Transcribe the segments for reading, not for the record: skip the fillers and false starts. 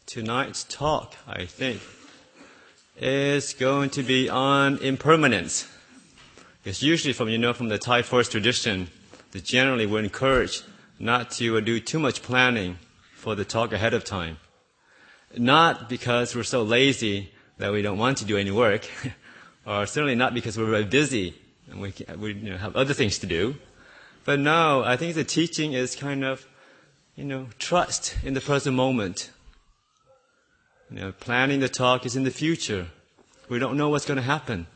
Tonight's talk, I think, is going to be on impermanence. Because usually from the Thai forest tradition, that generally we're encouraged not to do too much planning for the talk ahead of time. Not because we're so lazy that we don't want to do any work, or certainly not because we're very busy and we have other things to do. But no, I think the teaching is kind of, trust in the present moment. Planning the talk is in the future. We don't know what's going to happen.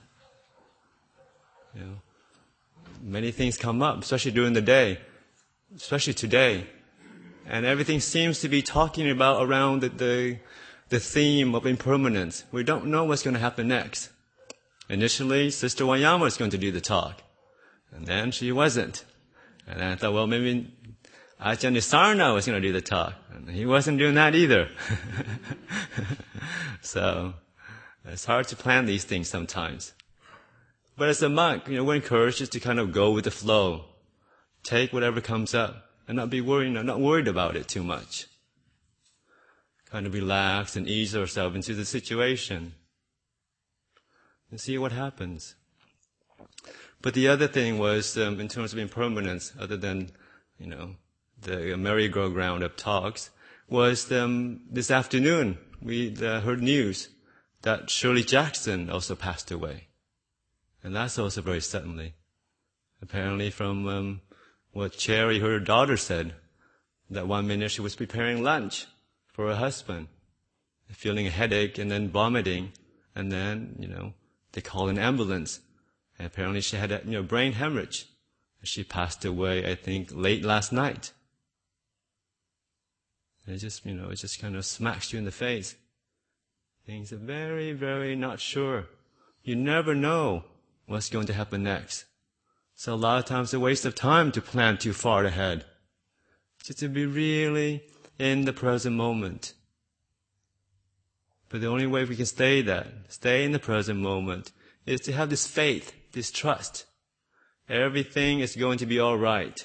Many things come up, especially during the day, especially today. And everything seems to be talking about around the theme of impermanence. We don't know what's going to happen next. Initially, Sister Wanyama was going to do the talk. And then she wasn't. And then I thought, well, maybe Ajahn Nisarna was going to do the talk. And he wasn't doing that either. So, it's hard to plan these things sometimes. But as a monk, we're encouraged just to kind of go with the flow. Take whatever comes up and not be worried, not worried about it too much. Kind of relax and ease ourselves into the situation. And see what happens. But the other thing was, in terms of impermanence, other than, the merry-go-round of talks, was this afternoon we heard news that Shirley Jackson also passed away. And that's also very suddenly. Apparently from what Cherry, her daughter, said, that one minute she was preparing lunch for her husband, feeling a headache and then vomiting, and then, they called an ambulance. And apparently she had a brain hemorrhage. She passed away, I think, late last night. And it just kind of smacks you in the face. Things are very, very not sure. You never know what's going to happen next. So a lot of times it's a waste of time to plan too far ahead. Just to be really in the present moment. But the only way we can stay in the present moment, is to have this faith, this trust. Everything is going to be all right.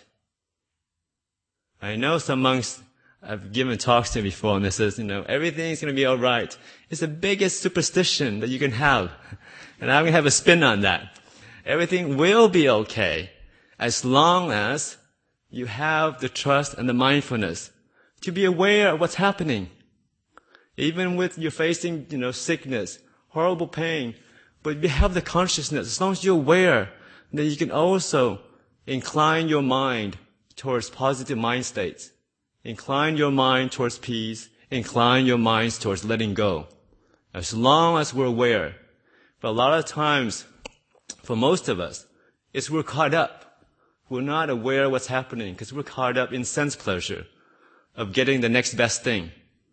I know some monks I've given talks to before, and they says, everything's going to be all right. It's the biggest superstition that you can have. And I'm going to have a spin on that. Everything will be okay as long as you have the trust and the mindfulness to be aware of what's happening. Even with you're facing, sickness, horrible pain, but you have the consciousness, as long as you're aware, then you can also incline your mind towards positive mind states. Incline your mind towards peace. Incline your minds towards letting go. As long as we're aware. But a lot of times, for most of us, it's we're caught up. We're not aware of what's happening because we're caught up in sense pleasure of getting the next best thing.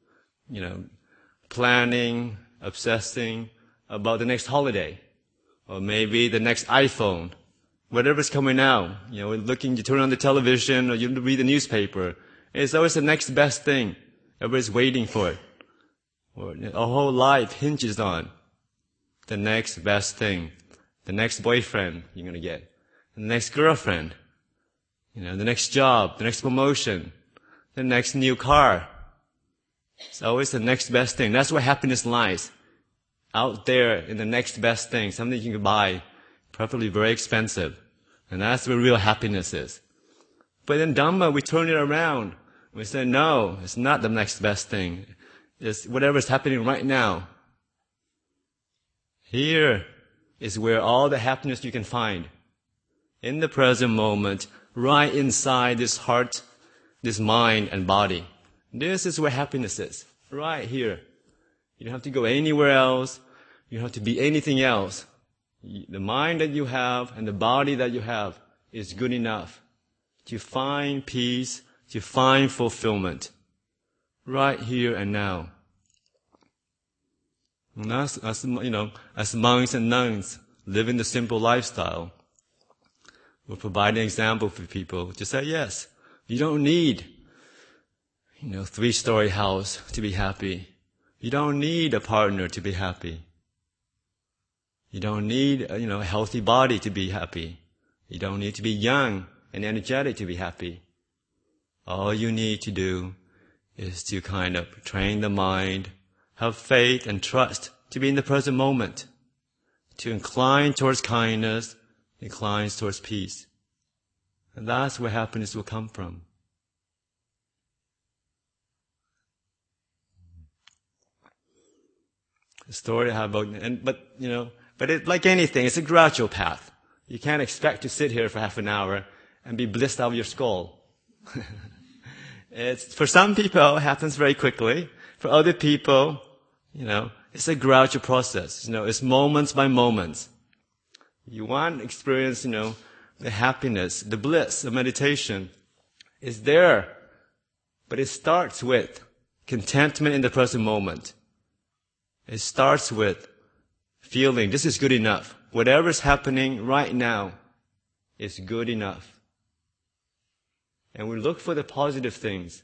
Planning, obsessing about the next holiday, or maybe the next iPhone, whatever's coming out. Looking, you turn on the television or you read the newspaper. It's always the next best thing. Everybody's waiting for it. Or our whole life hinges on the next best thing, the next boyfriend you're going to get, the next girlfriend, the next job, the next promotion, the next new car. It's always the next best thing. That's where happiness lies. Out there in the next best thing, something you can buy, probably very expensive. And that's where real happiness is. But in Dhamma, we turn it around. We say, no, it's not the next best thing. It's whatever's happening right now. Here is where all the happiness you can find. In the present moment, right inside this heart, this mind and body. This is where happiness is. Right here. You don't have to go anywhere else. You don't have to be anything else. The mind that you have and the body that you have is good enough to find peace, to find fulfillment. Right here and now. And that's, as monks and nuns living the simple lifestyle, we're providing an example for people to say, yes, you don't need, 3-story house to be happy. You don't need a partner to be happy. You don't need, a healthy body to be happy. You don't need to be young and energetic to be happy. All you need to do is to kind of train the mind, have faith and trust to be in the present moment, to incline towards kindness, inclines towards peace. And that's where happiness will come from. The story I have about, but it, like anything, it's a gradual path. You can't expect to sit here for half an hour and be blissed out of your skull. For some people, it happens very quickly. For other people, it's a gradual process. It's moments by moments. You want to experience, the happiness, the bliss of meditation is there. But it starts with contentment in the present moment. It starts with feeling this is good enough. Whatever's happening right now is good enough. And we look for the positive things.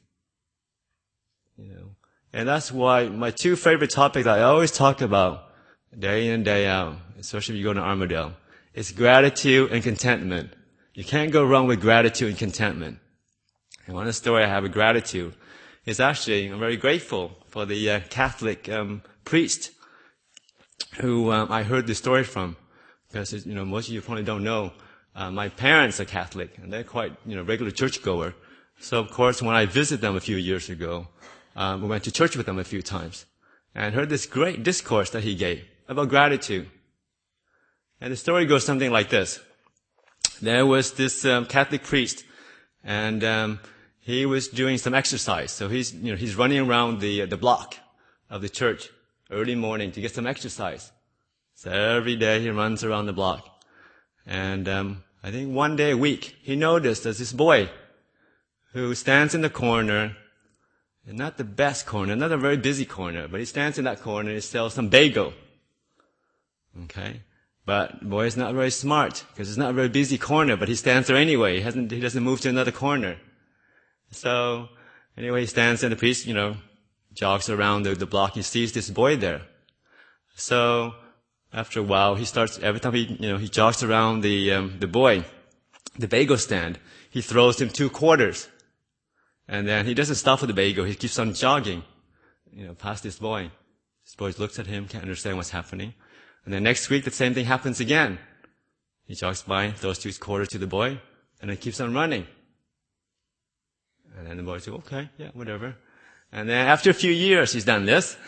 And that's why my two favorite topics I always talk about day in and day out, especially if you go to Armadale, is gratitude and contentment. You can't go wrong with gratitude and contentment. And one story I have of gratitude is actually, I'm very grateful for the Catholic priest who I heard this story from. Because, most of you probably don't know, my parents are Catholic, and they're quite, regular churchgoer. So, of course, when I visited them a few years ago, we went to church with them a few times, and heard this great discourse that he gave about gratitude. And the story goes something like this. There was this Catholic priest, and he was doing some exercise. So he's running around the block of the church early morning to get some exercise. So every day he runs around the block. And I think one day a week, he noticed there's this boy who stands in the corner, and not the best corner, not a very busy corner, but he stands in that corner and he sells some bagel. Okay? But the boy is not very smart, because it's not a very busy corner, but he stands there anyway. He doesn't move to another corner. So, anyway, he stands and the priest, jogs around the block. He sees this boy there. So, after a while, every time he jogs around the boy, the bagel stand, he throws him 2 quarters. And then he doesn't stop for the bagel. He keeps on jogging, past this boy. This boy looks at him, can't understand what's happening. And then next week, the same thing happens again. He jogs by, throws 2 quarters to the boy, and then keeps on running. And then the boy says, okay, yeah, whatever. And then after a few years, he's done this.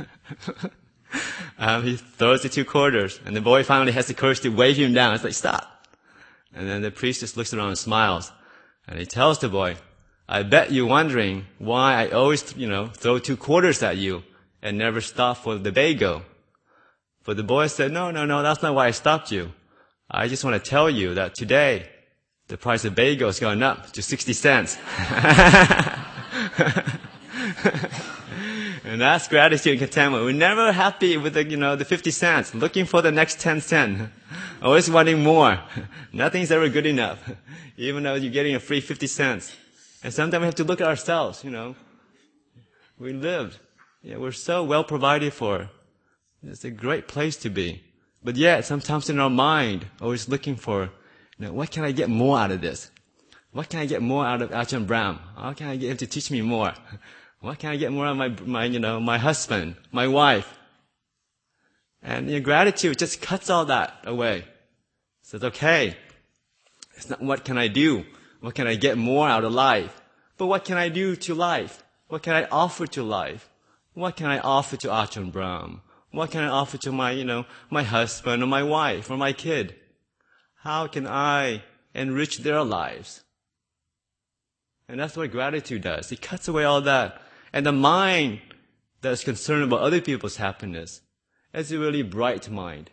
He throws the 2 quarters, and the boy finally has the courage to wave him down. It's like, stop. And then the priest just looks around and smiles. And he tells the boy, I bet you're wondering why I always, throw 2 quarters at you and never stop for the bagel. But the boy said, no, that's not why I stopped you. I just want to tell you that today, the price of bagel has gone up to 60 cents. And that's gratitude and contentment. We're never happy with the 50 cents, looking for the next 10 cents. Always wanting more. Nothing's ever good enough, even though you're getting a free 50 cents. And sometimes we have to look at ourselves, We lived. We're so well provided for. It's a great place to be. But yet, sometimes in our mind, always looking for, what can I get more out of this? What can I get more out of Ajahn Brahm? How can I get him to teach me more? What can I get more out of my husband, my wife? And gratitude just cuts all that away. It says, okay, it's not what can I do? What can I get more out of life? But what can I do to life? What can I offer to life? What can I offer to Ajahn Brahm? What can I offer to my husband or my wife or my kid? How can I enrich their lives? And that's what gratitude does. It cuts away all that. And the mind that is concerned about other people's happiness is a really bright mind.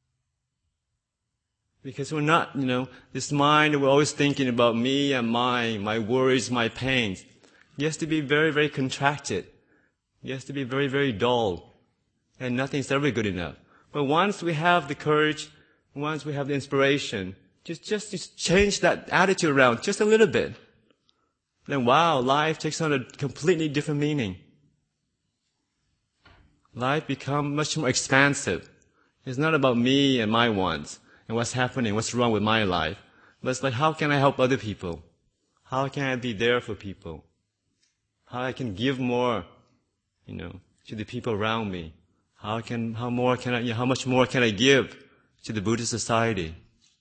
Because we're not, this mind, we're always thinking about me and my worries, my pains. It has to be very, very contracted. It has to be very, very dull. And nothing's ever good enough. But once we have the courage, once we have the inspiration, just change that attitude around just a little bit. Then wow, life takes on a completely different meaning. Life becomes much more expansive. It's not about me and my wants and what's happening, what's wrong with my life. But it's like, how can I help other people? How can I be there for people? how I can give more, to the people around me. How much more can I give to the Buddhist society?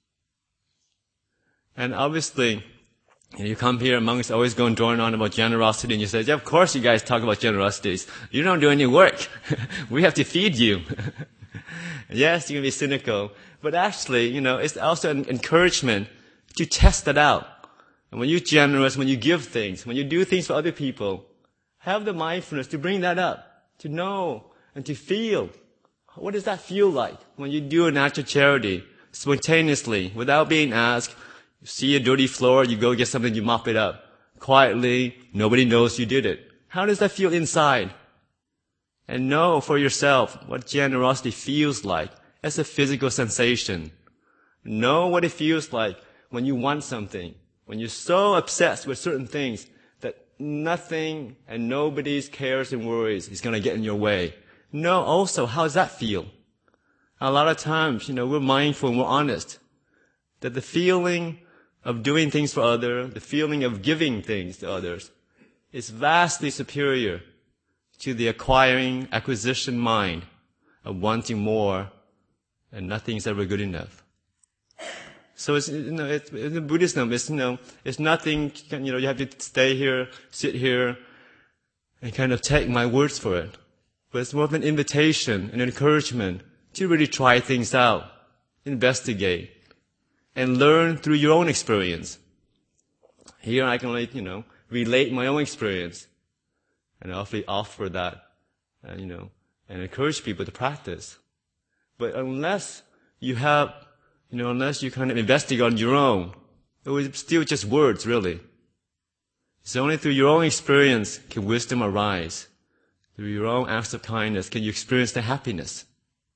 And obviously, you come here, monks always go and drone on about generosity, and you say, yeah, of course you guys talk about generosities. You don't do any work. We have to feed you. Yes, you can be cynical, but actually, it's also an encouragement to test that out. And when you're generous, when you give things, when you do things for other people, have the mindfulness to bring that up, to know and to feel. What does that feel like when you do an act of charity, spontaneously, without being asked? You see a dirty floor, you go get something, you mop it up. Quietly, nobody knows you did it. How does that feel inside? And know for yourself what generosity feels like as a physical sensation. Know what it feels like when you want something, when you're so obsessed with certain things that nothing and nobody's cares and worries is going to get in your way. Know also, how does that feel? A lot of times, we're mindful and we're honest that the feeling of doing things for others, the feeling of giving things to others, is vastly superior to the acquisition mind of wanting more and nothing's ever good enough. So in Buddhism, it's nothing, you have to stay here, sit here, and kind of take my words for it. But it's more of an invitation, an encouragement to really try things out, investigate, and learn through your own experience. Here I can relate my own experience and offer that, and encourage people to practice. But unless you kind of investigate on your own, it was still just words, really. It's only through your own experience can wisdom arise. Through your own acts of kindness can you experience the happiness.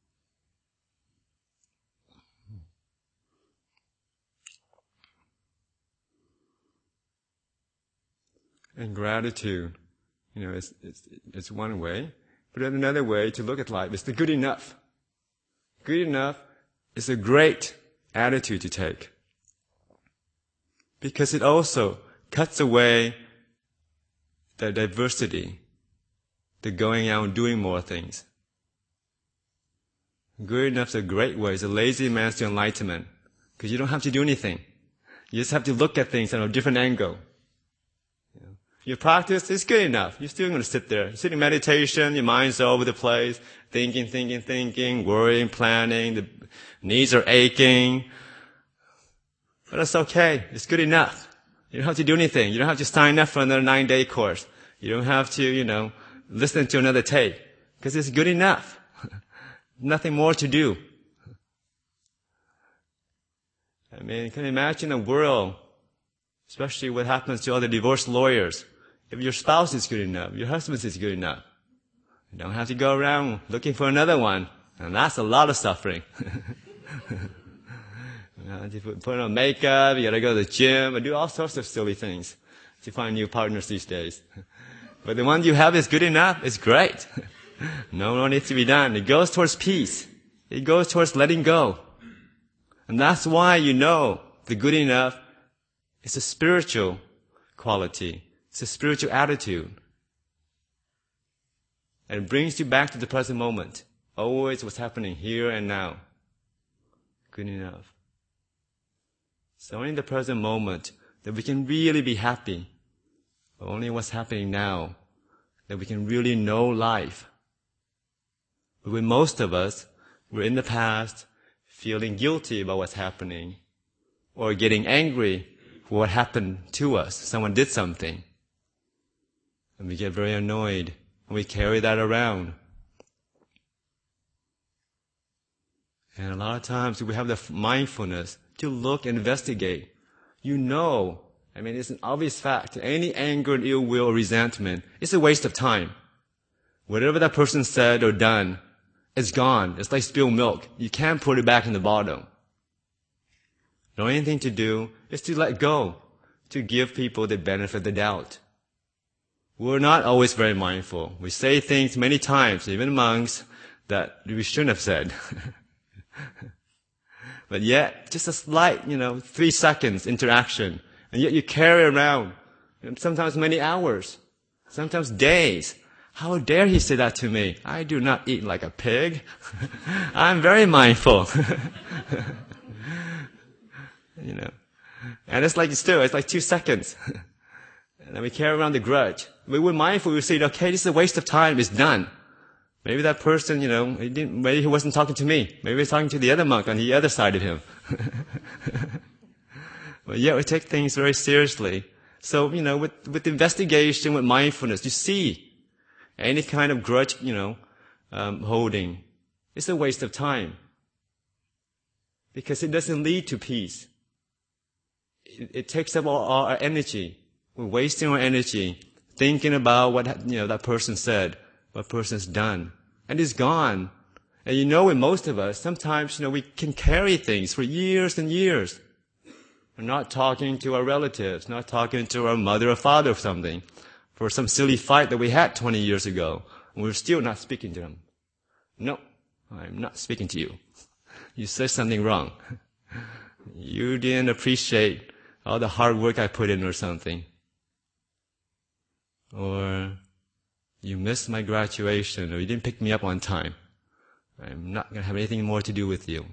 And gratitude, it's one way. But then another way to look at life is the good enough. Good enough is a great attitude to take. Because it also cuts away the diversity, the going out and doing more things. Good enough is a great way. It's a lazy man's to enlightenment. Because you don't have to do anything. You just have to look at things from a different angle. Your practice is good enough. You're still going to sit there. You're sitting in meditation, your mind's all over the place, thinking, worrying, planning, the knees are aching. But that's okay. It's good enough. You don't have to do anything. You don't have to sign up for another 9-day course. You don't have to, listen to another tape. Because it's good enough. Nothing more to do. I mean, can you imagine a world, especially what happens to other divorce lawyers? If your spouse is good enough, your husband is good enough, you don't have to go around looking for another one. And that's a lot of suffering. You put on makeup, you gotta go to the gym, and do all sorts of silly things to find new partners these days. But the one you have is good enough, it's great. No more needs to be done. It goes towards peace. It goes towards letting go. And that's why the good enough is a spiritual quality. It's a spiritual attitude. And it brings you back to the present moment. Always what's happening here and now. Good enough. It's only in the present moment that we can really be happy. Only what's happening now that we can really know life. But with most of us, we're in the past feeling guilty about what's happening or getting angry for what happened to us. Someone did something. And we get very annoyed, and we carry that around. And a lot of times we have the mindfulness to look and investigate. It's an obvious fact. Any anger and ill will or resentment is a waste of time. Whatever that person said or done, it's gone. It's like spilled milk. You can't put it back in the bottle. The only thing to do is to let go, to give people the benefit of the doubt. We're not always very mindful. We say things many times, even monks, that we shouldn't have said. But yet, just a slight, 3 seconds interaction, and yet you carry around sometimes many hours. Sometimes days. How dare he say that to me? I do not eat like a pig. I'm very mindful. You know. And it's like, it's like 2 seconds. And then we carry around the grudge. But we're mindful, we say, okay, this is a waste of time, it's done. Maybe that person, maybe he wasn't talking to me. Maybe he was talking to the other monk on the other side of him. But yet we take things very seriously. So, with investigation, with mindfulness, you see any kind of grudge, holding, it's a waste of time. Because it doesn't lead to peace. It takes up all our energy. We're wasting our energy thinking about what, that person said, what person's done. And it's gone. And with most of us, sometimes, we can carry things for years and years. We're not talking to our relatives, not talking to our mother or father or something, for some silly fight that we had 20 years ago. And we're still not speaking to them. No, I'm not speaking to you. You said something wrong. You didn't appreciate all the hard work I put in or something. Or you missed my graduation, or you didn't pick me up on time. I'm not going to have anything more to do with you.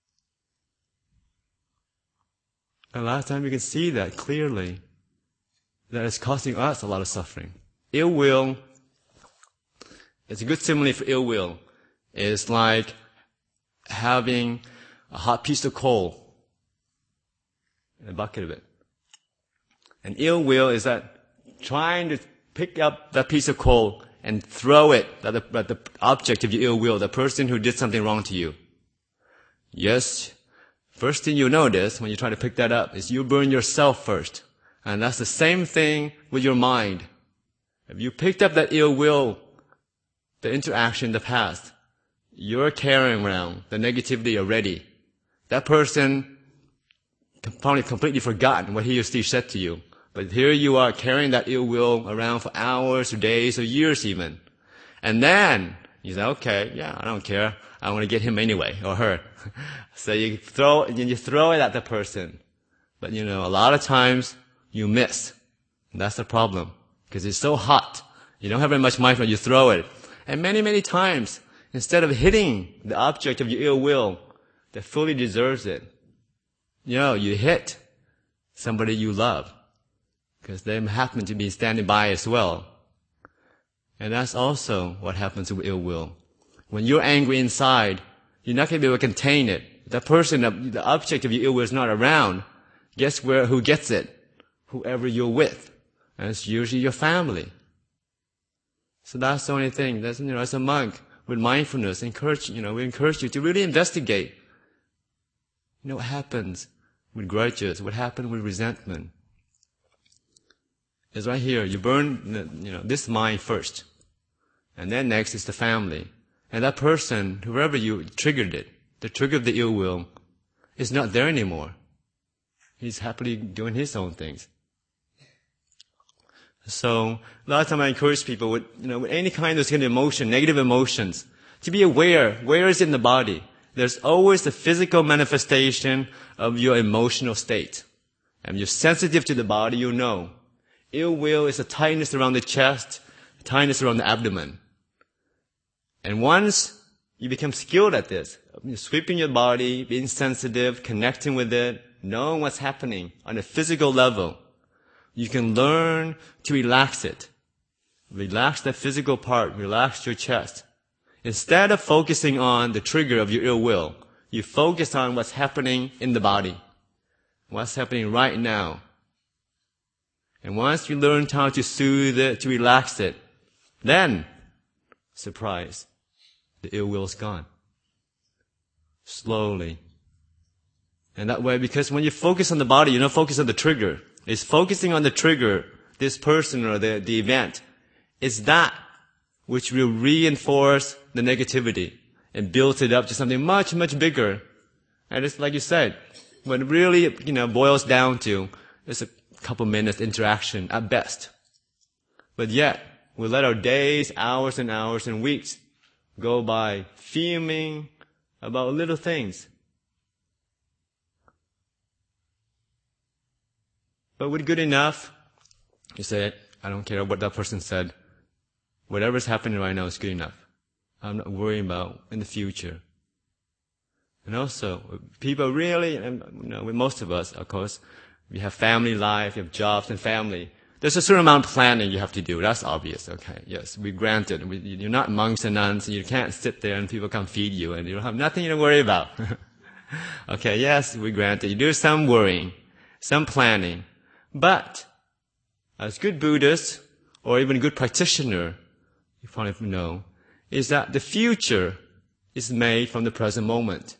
A lot of times you can see that clearly, that it's costing us a lot of suffering. Ill will, it's a good simile for ill will. It's like having a hot piece of coal in a bucket of it. And ill will is that trying to pick up that piece of coal and throw it at the object of your ill will, the person who did something wrong to you. Yes, first thing you notice when you try to pick that up is you burn yourself first. And that's the same thing with your mind. If you picked up that ill will, the interaction in the past, you're carrying around the negativity already. That person probably completely forgotten what he or she said to you. But here you are carrying that ill will around for hours or days or years even. And then you say, okay, yeah, I don't care. I want to get him anyway, or her. So you throw it at the person. But a lot of times you miss. And that's the problem. Because it's so hot. You don't have very much mindfulness, you throw it. And many, many times, instead of hitting the object of your ill will that fully deserves it, you hit somebody you love. Because they happen to be standing by as well. And that's also what happens with ill will. When you're angry inside, you're not going to be able to contain it. The person, the object of your ill will is not around. Guess who gets it? Whoever you're with. And it's usually your family. So that's the only thing. That's, as a monk, with mindfulness, we encourage you to really investigate. What happens with grudges? What happens with resentment? It's right here. You burn, this mind first. And then next is the family. And that person, whoever you triggered it, the trigger of the ill will, is not there anymore. He's happily doing his own things. So, a lot of time I encourage people with any kind of emotion, negative emotions, to be aware, where is it in the body? There's always the physical manifestation of your emotional state. And you're sensitive to the body, Ill will is a tightness around the chest, a tightness around the abdomen. And once you become skilled at this, sweeping your body, being sensitive, connecting with it, knowing what's happening on a physical level, you can learn to relax it. Relax that physical part, relax your chest. Instead of focusing on the trigger of your ill will, you focus on what's happening in the body. What's happening right now. And once you learn how to soothe it, to relax it, then, surprise, the ill will is gone. Slowly. And that way, because when you focus on the body, you don't focus on the trigger. It's focusing on the trigger, this person or the event. It's that which will reinforce the negativity and build it up to something much, much bigger. And it's like you said, when it really, boils down to, it's a couple minutes interaction at best. But yet, we let our days, hours and hours and weeks go by fuming about little things. But with good enough, you say, I don't care what that person said. Whatever's happening right now is good enough. I'm not worrying about in the future. And also, people really, with most of us, of course, we have family life, you have jobs and family. There's a certain amount of planning you have to do. That's obvious, okay? Yes, we granted. You're not monks and nuns, and you can't sit there and people come feed you, and you don't have nothing to worry about. Okay, yes, we granted. You do some worrying, some planning. But, as good Buddhists, or even a good practitioner, you probably know, is that the future is made from the present moment.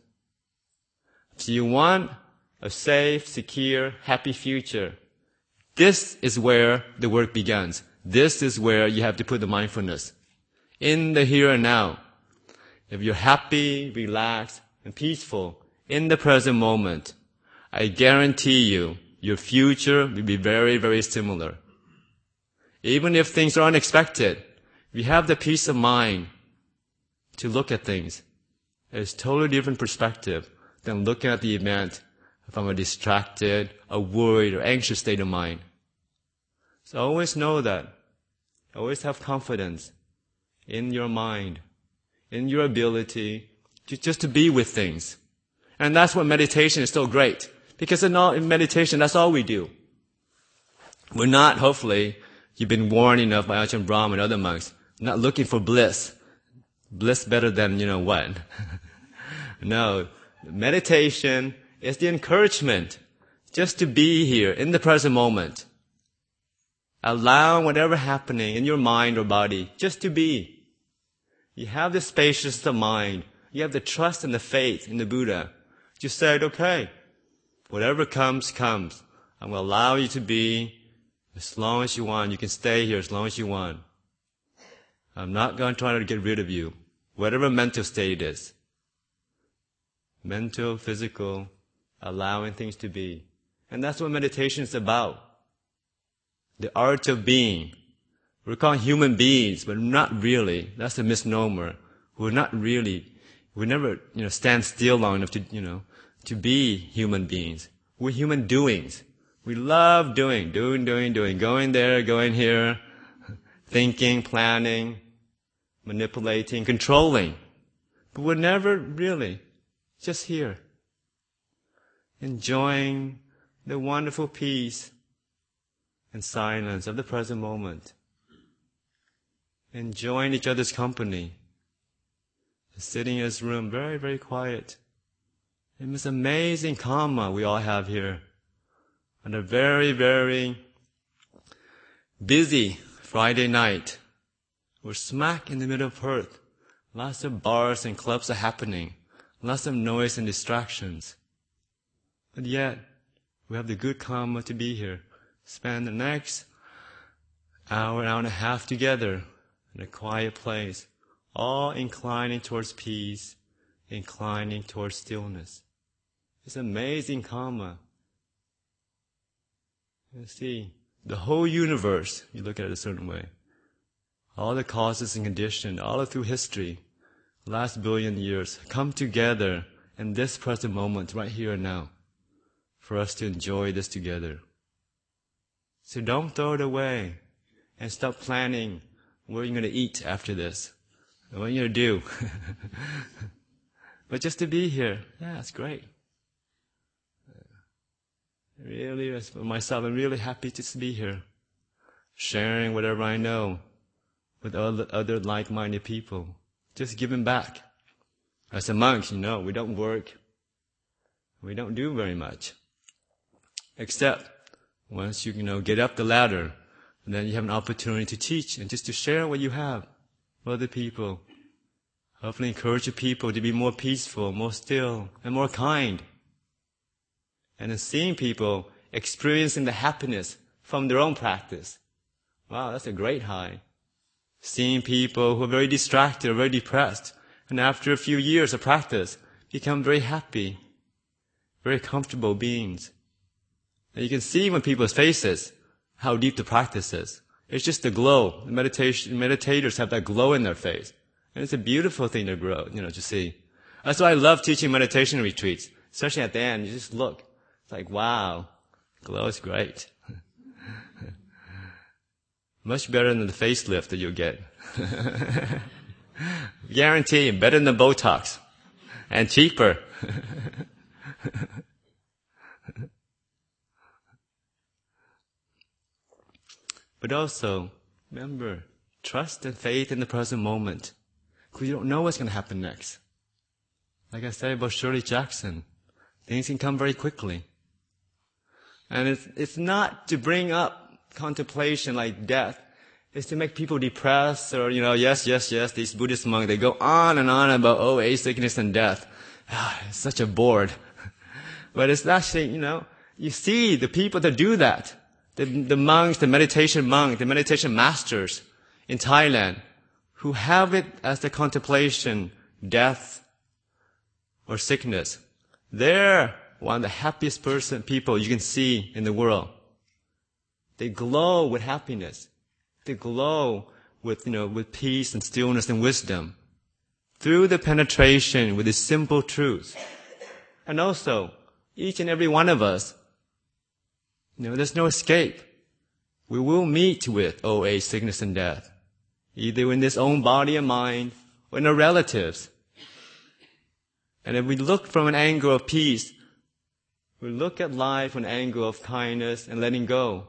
So you want a safe, secure, happy future. This is where the work begins. This is where you have to put the mindfulness. In the here and now. If you're happy, relaxed, and peaceful in the present moment, I guarantee you, your future will be very, very similar. Even if things are unexpected, we have the peace of mind to look at things. It's a totally different perspective than looking at the event from a distracted, a worried, or anxious state of mind. So always know that. Always have confidence in your mind, in your ability just to be with things. And that's what meditation is so great. Because in meditation, that's all we do. We're not, hopefully, you've been warned enough by Ajahn Brahm and other monks, not looking for bliss. Bliss better than, what. No. Meditation is the encouragement just to be here in the present moment. Allow whatever happening in your mind or body just to be. You have the spaciousness of mind. You have the trust and the faith in the Buddha. You said, okay, whatever comes, comes. I will allow you to be as long as you want. You can stay here as long as you want. I'm not going to try to get rid of you. Whatever mental state it is. Mental, physical, allowing things to be. And that's what meditation is about. The art of being. We're called human beings, but not really. That's a misnomer. We're not really, we never, stand still long enough to be human beings. We're human doings. We love doing. Going there, going here, thinking, planning, manipulating, controlling. But we're never really just here. Enjoying the wonderful peace and silence of the present moment. Enjoying each other's company. Sitting in this room, very, very quiet. In this amazing karma we all have here. On a very, very busy Friday night. We're smack in the middle of Perth. Lots of bars and clubs are happening. Lots of noise and distractions. But yet, we have the good karma to be here. Spend the next hour and a half together in a quiet place. All inclining towards peace, inclining towards stillness. It's amazing karma. You see, the whole universe, you look at it a certain way. All the causes and conditions, all through history, last billion years, come together in this present moment, right here and now, for us to enjoy this together. So don't throw it away and stop planning what you're going to eat after this. What are you going to do? But just to be here, yeah, it's great. Really, as for myself, I'm really happy to be here, sharing whatever I know with other like-minded people, just giving back. As a monk, we don't work, we don't do very much, except once you get up the ladder, and then you have an opportunity to teach and just to share what you have with other people. Hopefully encourage the people to be more peaceful, more still, and more kind. And then seeing people experiencing the happiness from their own practice. Wow, that's a great high. Seeing people who are very distracted or very depressed, and after a few years of practice, become very happy, very comfortable beings. And you can see when people's faces how deep the practice is. It's just the glow. The meditators have that glow in their face. And it's a beautiful thing to grow, to see. That's why I love teaching meditation retreats. Especially at the end, you just look. It's like, wow, glow is great. Much better than the facelift that you'll get. Guarantee, better than Botox. And cheaper. But also, remember, trust and faith in the present moment. Because you don't know what's going to happen next. Like I said about Shirley Jackson, things can come very quickly. And it's not to bring up contemplation like death. It's to make people depressed or, yes, these Buddhist monks, they go on and on about, age, sickness, and death. It's such a bore. But it's actually, you see the people that do that. The monks, the meditation masters in Thailand, who have it as the contemplation, death or sickness. They're one of the happiest people you can see in the world. They glow with happiness. They glow with peace and stillness and wisdom through the penetration with the simple truths. And also, each and every one of us, there's no escape. We will meet with old age, sickness, and death, either in this own body and mind or in our relatives. And if we look from an angle of peace, we look at life from an angle of kindness and letting go.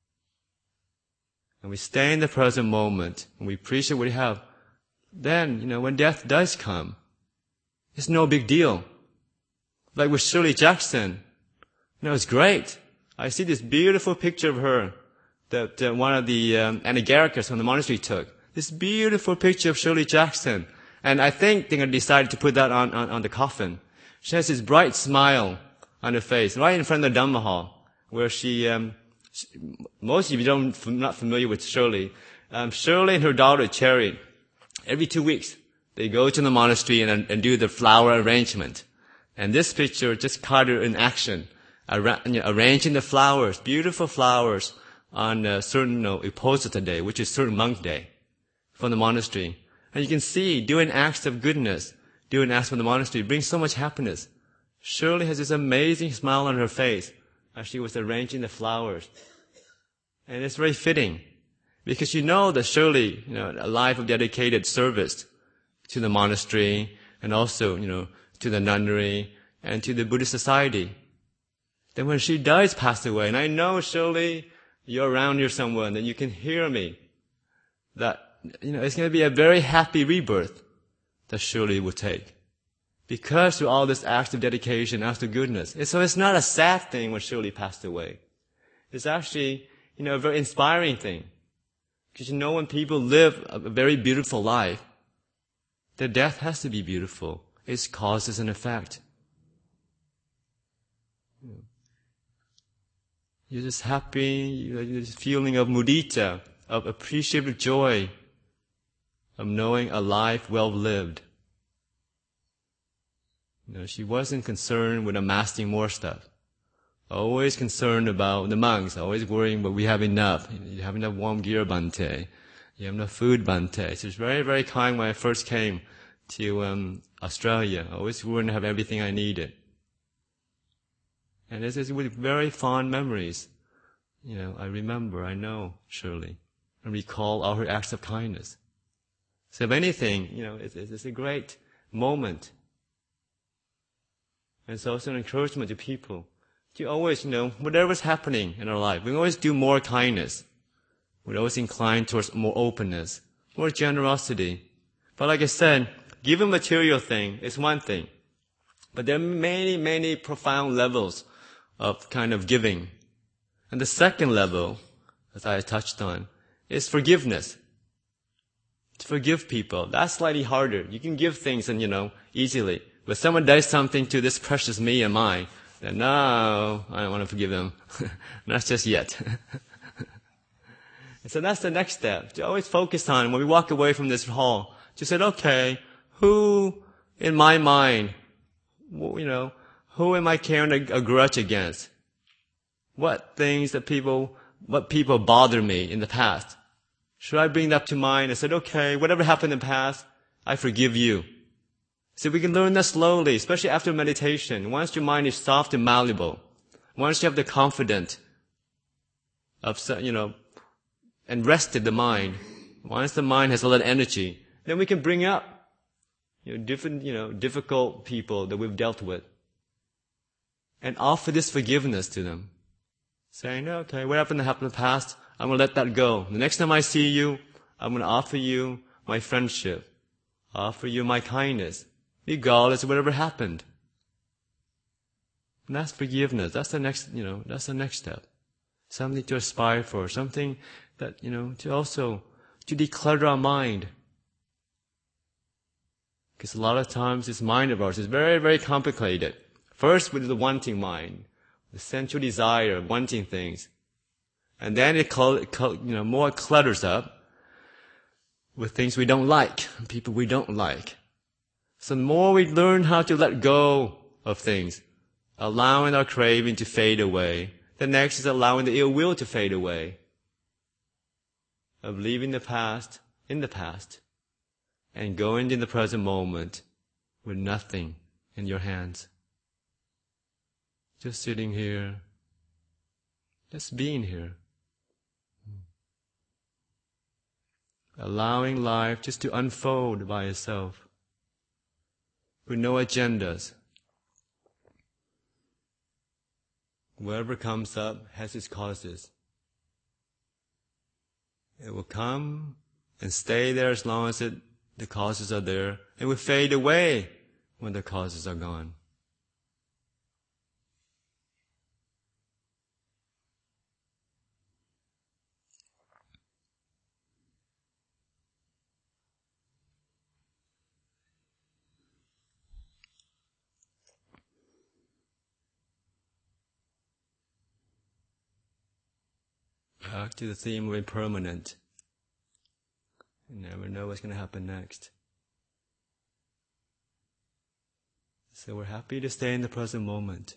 And we stay in the present moment and we appreciate what we have. Then, when death does come, it's no big deal. Like with Shirley Jackson, it's great. I see this beautiful picture of her that one of the Anagarikas from the monastery took. This beautiful picture of Shirley Jackson. And I think they're going to decide to put that on the coffin. She has this bright smile on her face, right in front of the Dhamma hall, where most of you not familiar with Shirley. Shirley and her daughter, Cherry, every 2 weeks, they go to the monastery and do the flower arrangement. And this picture just caught her in action, arranging the flowers, beautiful flowers, on a certain Uposatha day, which is certain monk day, from the monastery. And you can see, doing acts of goodness, doing acts from the monastery brings so much happiness. Shirley has this amazing smile on her face as she was arranging the flowers. And it's very fitting, because that Shirley, a life of dedicated service to the monastery and also, to the nunnery and to the Buddhist society. Then when she does pass away, and I know, Shirley, you're around here somewhere, and then you can hear me, that, it's going to be a very happy rebirth that Shirley will take. Because through all this acts of dedication, acts of goodness. So it's not a sad thing when Shirley passed away. It's actually, a very inspiring thing. Because when people live a very beautiful life, their death has to be beautiful. It's causes and effect. You're just happy, you're just feeling of mudita, of appreciative joy, of knowing a life well lived. She wasn't concerned with amassing more stuff. Always concerned about the monks, always worrying that we have enough. You have enough warm gear, Bhante. You have enough food, Bhante. She was very, very kind when I first came to Australia. I always wanted to have everything I needed. And this is with very fond memories. I remember, I know, Shirley, and recall all her acts of kindness. So if anything, it's a great moment. And it's also an encouragement to people to always, whatever's happening in our life, we always do more kindness. We're always inclined towards more openness, more generosity. But like I said, giving material thing is one thing. But there are many, many profound levels of kind of giving. And the second level, as I touched on, is forgiveness. To forgive people. That's slightly harder. You can give things and, easily. But someone does something to this precious me and mine, then no, I don't want to forgive them. Not just yet. And so that's the next step. To always focus on, when we walk away from this hall, to say, okay, who in my mind, who am I carrying a grudge against? What people bother me in the past? Should I bring that to mind and say, okay, whatever happened in the past, I forgive you. So we can learn that slowly, especially after meditation. Once your mind is soft and malleable, once you have the confidence of, and rested the mind. Once the mind has a lot of energy, then we can bring up different, difficult people that we've dealt with and offer this forgiveness to them. Saying, okay, what happened in the past, I'm going to let that go. The next time I see you, I'm going to offer you my friendship, offer you my kindness, regardless of whatever happened. And that's forgiveness. That's the next, that's the next step. Something to aspire for, something that, to declutter our mind. Because a lot of times this mind of ours is very, very complicated. First with the wanting mind, the sensual desire of wanting things. And then it more clutters up with things we don't like, people we don't like. So the more we learn how to let go of things, allowing our craving to fade away, the next is allowing the ill will to fade away. Of leaving the past in the past and going in the present moment with nothing in your hands. Just sitting here, just being here. Allowing life just to unfold by itself with no agendas. Whatever comes up has its causes. It will come and stay there as long as the causes are there. It will fade away when the causes are gone. Back to the theme of impermanent. You never know what's going to happen next. So we're happy to stay in the present moment.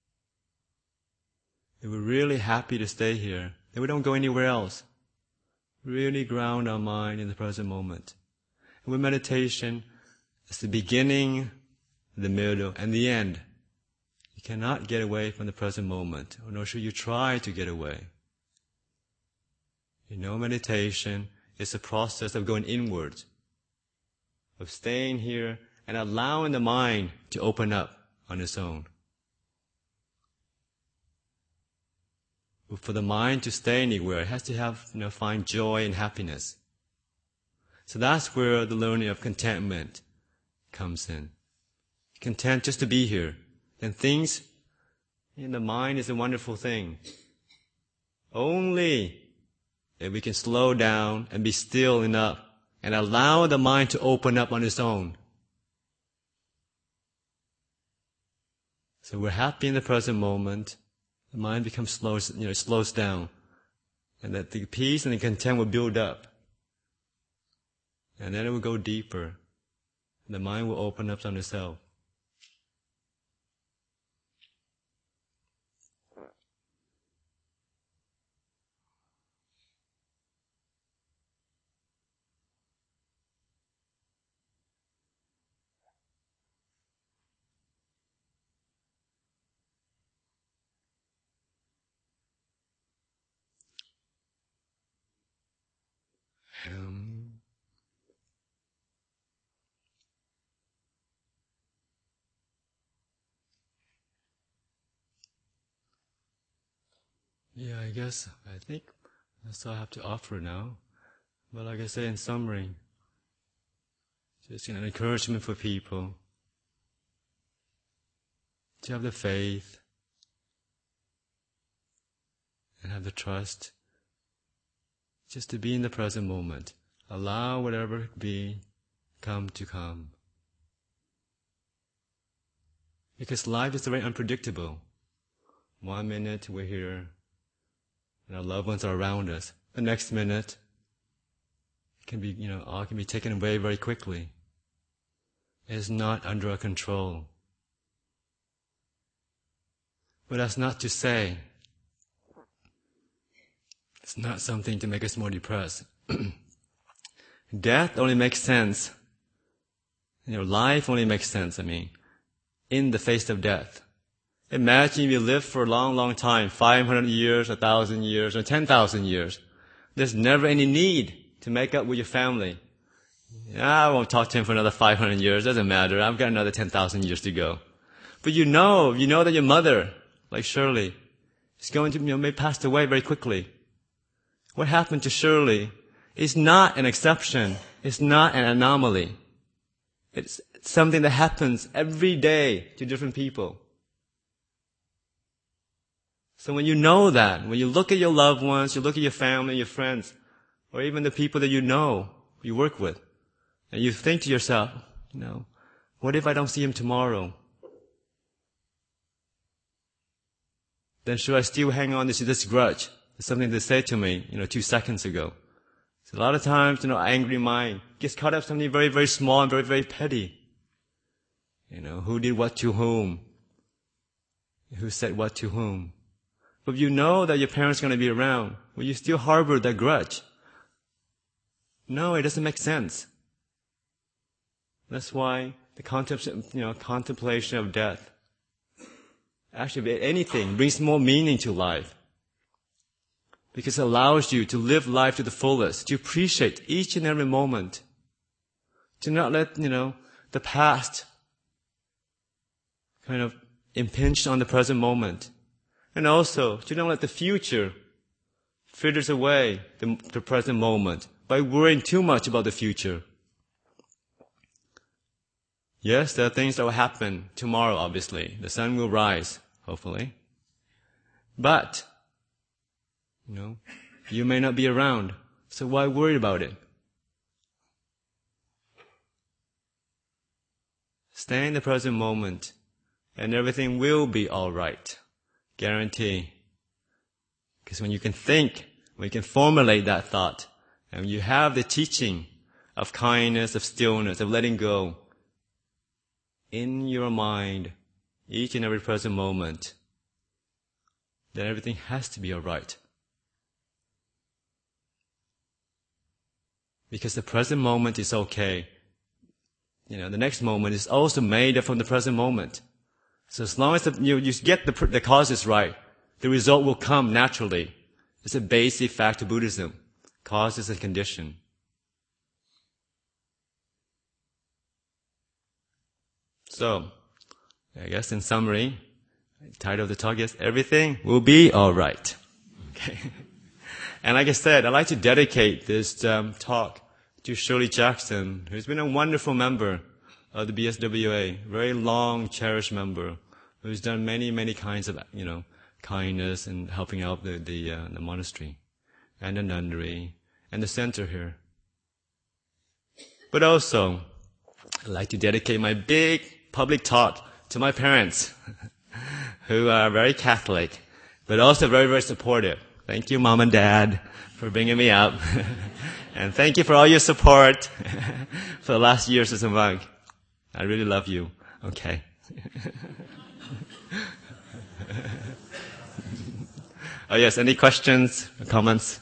If we're really happy to stay here, then we don't go anywhere else. Really ground our mind in the present moment. And with meditation, it's the beginning, the middle, and the end. You cannot get away from the present moment, nor should you try to get away. Meditation is a process of going inwards, of staying here and allowing the mind to open up on its own. But for the mind to stay anywhere, it has to find joy and happiness. So that's where the learning of contentment comes in. Content just to be here. Then things in the mind is a wonderful thing. Only if we can slow down and be still enough and allow the mind to open up on its own. So we're happy in the present moment. The mind becomes slows down. And that the peace and the content will build up. And then it will go deeper. The mind will open up on itself. I think that's all I have to offer now. But like I say in summary, just an encouragement for people to have the faith and have the trust just to be in the present moment. Allow whatever it be come to come. Because life is very unpredictable. 1 minute we're here and our loved ones are around us. The next minute it can be, all can be taken away very quickly. It's not under our control. But that's not to say it's not something to make us more depressed. Death only makes sense. Life only makes sense, in the face of death. Imagine if you live for a long, long time, 500 years, 1,000 years, or 10,000 years. There's never any need to make up with your family. I won't talk to him for another 500 years. Doesn't matter. I've got another 10,000 years to go. But you know that your mother, like Shirley, is going to, may pass away very quickly. What happened to Shirley is not an exception. It's not an anomaly. It's something that happens every day to different people. So when you know that, when you look at your loved ones, you look at your family, your friends, or even the people that you know, you work with, and you think to yourself, what if I don't see him tomorrow? Then should I still hang on to this grudge? It's something they said to me, 2 seconds ago. So a lot of times, angry mind gets caught up in something very, very small and very, very petty. Who did what to whom? Who said what to whom? But if you know that your parents are going to be around, will you still harbor that grudge? No, it doesn't make sense. That's why the contemplation of death, actually anything, brings more meaning to life. Because it allows you to live life to the fullest, to appreciate each and every moment, to not let, the past kind of impinge on the present moment. And also, to not let the future fritters away the present moment by worrying too much about the future. Yes, there are things that will happen tomorrow, obviously. The sun will rise, hopefully. But, you may not be around, so why worry about it? Stay in the present moment, and everything will be all right. Guarantee. Because when you can think, when you can formulate that thought, and you have the teaching of kindness, of stillness, of letting go in your mind, each and every present moment, then everything has to be all right. Because the present moment is okay. The next moment is also made up from the present moment. So as long as you get the causes right, the result will come naturally. It's a basic fact of Buddhism. Cause is a condition. So, I guess in summary, the title of the talk is Everything Will Be Alright. Okay. And like I said, I'd like to dedicate this talk to Shirley Jackson, who's been a wonderful member of the BSWA, very long, cherished member, who's done many, many kinds of, kindness and helping out the monastery and the nunnery and the center here. But also, I'd like to dedicate my big public talk to my parents, who are very Catholic, but also very, very supportive. Thank you, Mom and Dad, for bringing me up. And thank you for all your support for the last years as a monk. I really love you. Okay. Oh yes, any questions or comments?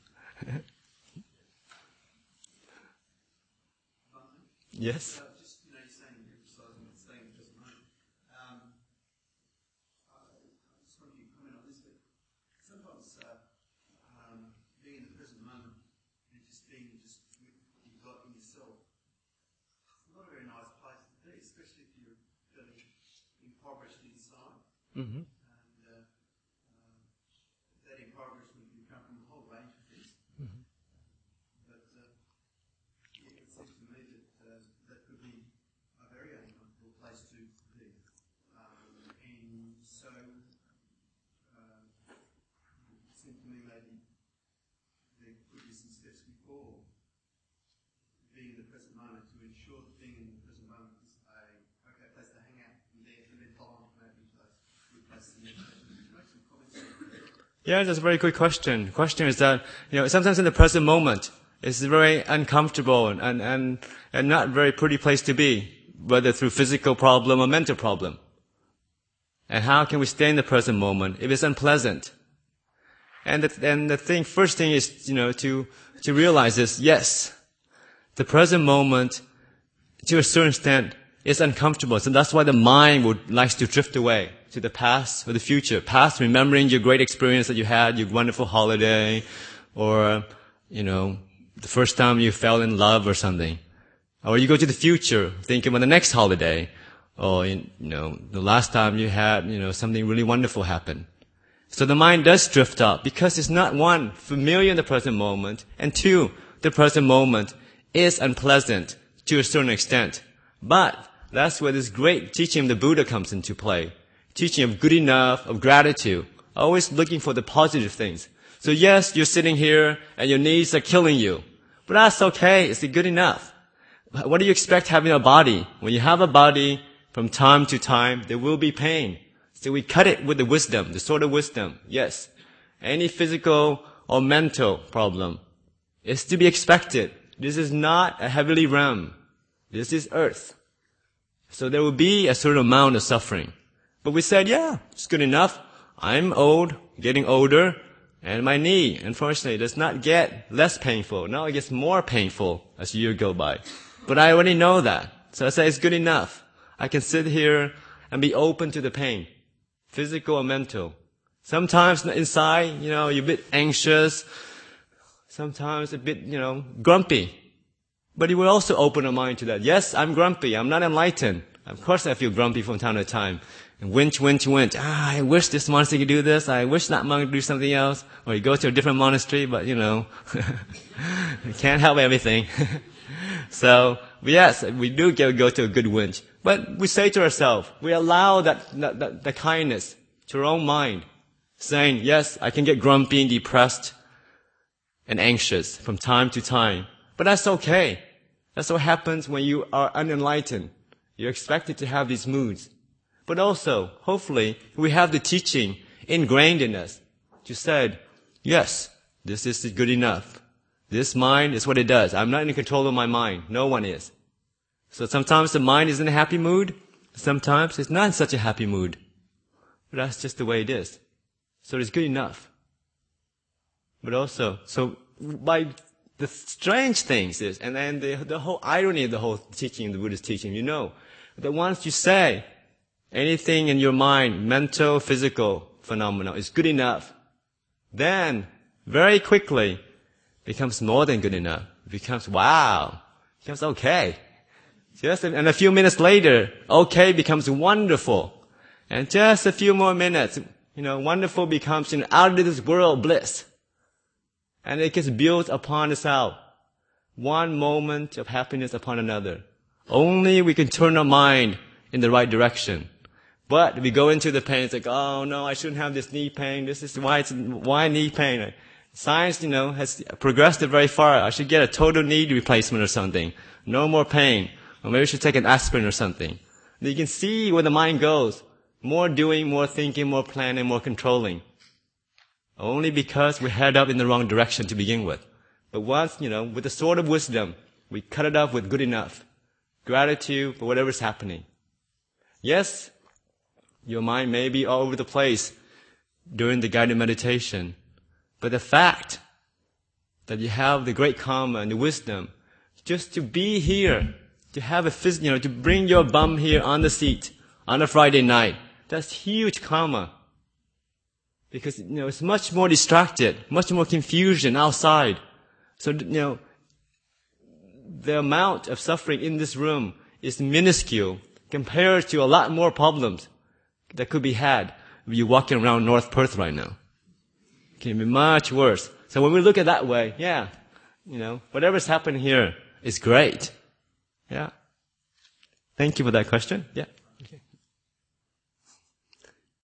Yes? Just, you're saying you're emphasising that staying in the present moment. I just wonder if you comment on this, but sometimes being in the present moment and just being just with what you've got in yourself, it's not a very nice place to be, especially if you're feeling impoverished inside. Mm-hmm. And that impoverishment can come from a whole range of things. Mm-hmm. But it seems to me that that could be a very uncomfortable place to be. And so it seems to me maybe there could be some steps before being in the present moment to ensure that being in the present moment is a okay place to hang out and then follow on maybe to those good places in meditation. Could you make some comments on that? Yeah, that's a very good question. The question is that, sometimes in the present moment, it's a very uncomfortable and not very pretty place to be, whether through physical problem or mental problem. And how can we stay in the present moment if it's unpleasant? And the first thing is, to realize is, yes, the present moment, to a certain extent, is uncomfortable. So that's why the mind likes to drift away to the past or the future. Past, remembering your great experience that you had, your wonderful holiday, or, the first time you fell in love or something. Or you go to the future, thinking about the next holiday, or, the last time you had, something really wonderful happen. So the mind does drift up because it's not, one, familiar in the present moment, and two, the present moment is unpleasant to a certain extent. But that's where this great teaching of the Buddha comes into play. Teaching of good enough, of gratitude, always looking for the positive things. So yes, you're sitting here and your knees are killing you, but that's okay. It's good enough. What do you expect having a body? When you have a body, from time to time, there will be pain. So we cut it with the wisdom, the sword of wisdom. Yes. Any physical or mental problem is to be expected. This is not a heavenly realm. This is earth. So there will be a certain amount of suffering. But we said, yeah, it's good enough. I'm old, getting older, and my knee, unfortunately, does not get less painful. Now it gets more painful as years go by. But I already know that. So I say it's good enough. I can sit here and be open to the pain, physical or mental. Sometimes inside, you're a bit anxious, sometimes a bit, grumpy. But you will also open your mind to that. Yes, I'm grumpy. I'm not enlightened. Of course I feel grumpy from time to time. And winch. I wish this monastery could do this. I wish that monk could do something else. Or you go to a different monastery, but you can't help everything. So, yes, we do go to a good winch. But we say to ourselves, we allow that kindness to our own mind, saying, yes, I can get grumpy and depressed and anxious from time to time. But that's okay. That's what happens when you are unenlightened. You're expected to have these moods. But also, hopefully, we have the teaching ingrained in us to say, yes, this is good enough. This mind is what it does. I'm not in control of my mind. No one is. So sometimes the mind is in a happy mood. Sometimes it's not in such a happy mood. But that's just the way it is. So it's good enough. But also, so by the strange things is, and then the whole irony of the whole teaching, the Buddhist teaching, that once you say anything in your mind, mental, physical phenomena is good enough, then very quickly becomes more than good enough. It becomes wow. It becomes okay. And a few minutes later, okay becomes wonderful. And just a few more minutes, wonderful becomes out of this world bliss. And it gets built upon itself. One moment of happiness upon another. Only we can turn our mind in the right direction. But we go into the pain, it's like, oh no, I shouldn't have this knee pain. This is why knee pain? Science, has progressed very far. I should get a total knee replacement or something. No more pain. Or maybe we should take an aspirin or something. And you can see where the mind goes. More doing, more thinking, more planning, more controlling. Only because we head up in the wrong direction to begin with. But once, with the sword of wisdom, we cut it off with good enough. Gratitude for whatever's happening. Yes, your mind may be all over the place during the guided meditation. But the fact that you have the great karma and the wisdom just to be here, to have to bring your bum here on the seat on a Friday night, that's huge karma. Because, it's much more distracted, much more confusion outside. So, the amount of suffering in this room is minuscule compared to a lot more problems that could be had if you're walking around North Perth right now. It can be much worse. So when we look at that way, yeah, whatever's happening here is great. Yeah. Thank you for that question. Yeah.